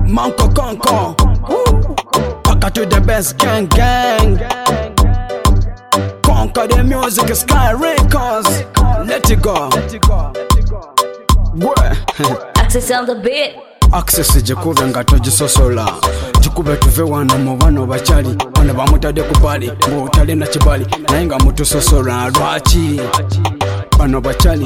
Manko Konko, Paka to the best gang gang. Conquer the music, Sky Records. Let it go. Access on the beat. Access jikube nga togisosola jikube tuve wano mu bano bakyali bano bamutadde ku bali ng'otali na kibali naye nga mutusosola lwaki bano bakyali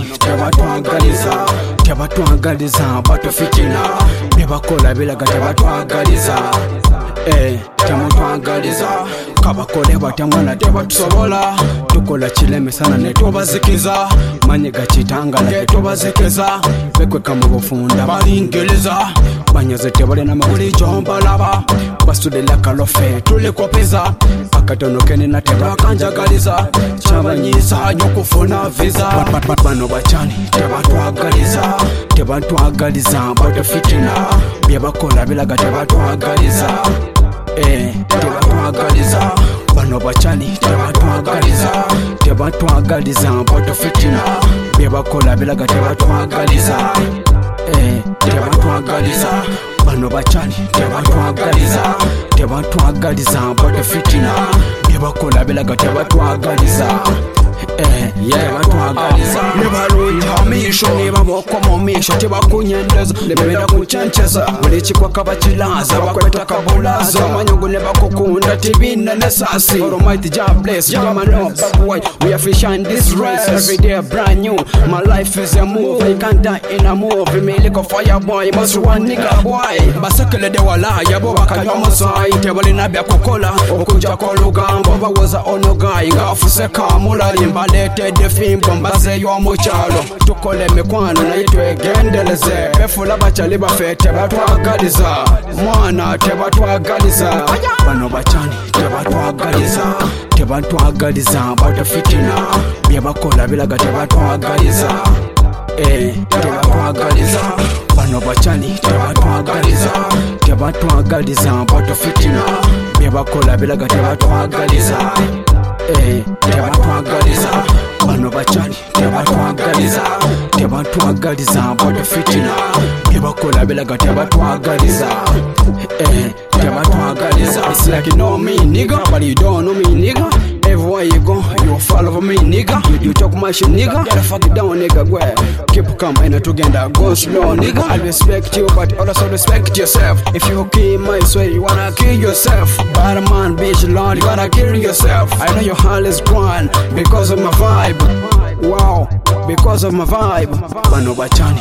tebatwagaliza batufitina bye bakola biraga tebatwagaliza temutwagaliza kabakole batamwana tebatusobola tukola kilemesana ne tubazikiza manye gakitangala tetubazikiza bekweka mu bufunda balingereza banyaze tebalina mabuli kyombalaba basudela kalofe tulikopeza akatono kenina tebakanjagaliza kyabanyiza nyokufuna visa bano bakyali tebatwagaliza batufitina bye bakola biraga tebatwagaliza tebatwagaliza bano bakyali tebatwagaliza batufitina bye bakola biraga tebatwagaliza tebatwagaliza bano bakyali tebatwagaliza batufitina bye bakola biraga tebatwagaliza nebalunja misho nebabokwa mu misho tebakunyendeza nebera kuchencheza buli kikwaka bakilaza bakweta kabulaza amanyugu ne bakukunda tibina nesasi Almighty God bless Jama no boy we are fish on this race every day brand new my life is a move I can't die in a movie me like a fire boy must one nigga boy basekele de wala yabo bakanywa musai tebalina bya kukola okuja ko lugambo bawoza ono guy ngafuse kamula balete defimbo mbaze y'omukyalo tukole mikwano naye twegendeleze befula bakyali baffe tebatwagaliza mwana tebatwagaliza bano bakyali tebatwagaliza batufitina bye bakola biraga tebatwagaliza tebatwagaliza bano bakyali tebatwagaliza batufitina bye bakola biraga tebatwagaliza tebatwagaliza bano bakyali tebatwagaliza batufitina bye bakola biraga tebatwagaliza tebatwagaliza. It's like you know me nigga but you don't know me nigga. Everywhere you go you follow me nigga. You talk my shit nigga, gotta fuck it down nigga. Keep calm and together go slow nigga. I respect you but also respect yourself. If you kill my sweat you wanna kill yourself. Bad man bitch lord you wanna kill yourself. I know your heart is gone because of my vibe. Wow, because of my vibe. Bano bakyali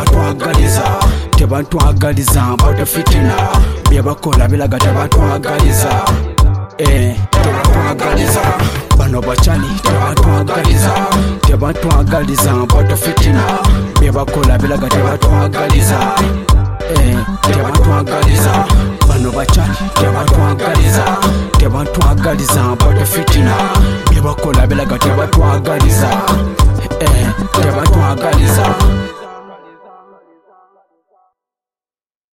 tebatwagaliza batufitina bye bakola biraga tebatwagaliza tebatwagaliza bano bakyali tebatwagaliza batufitina bye bakola biraga tebatwagaliza tebatwagaliza bano bakyali tebatwagaliza batufitina bye bakola biraga tebatwagaliza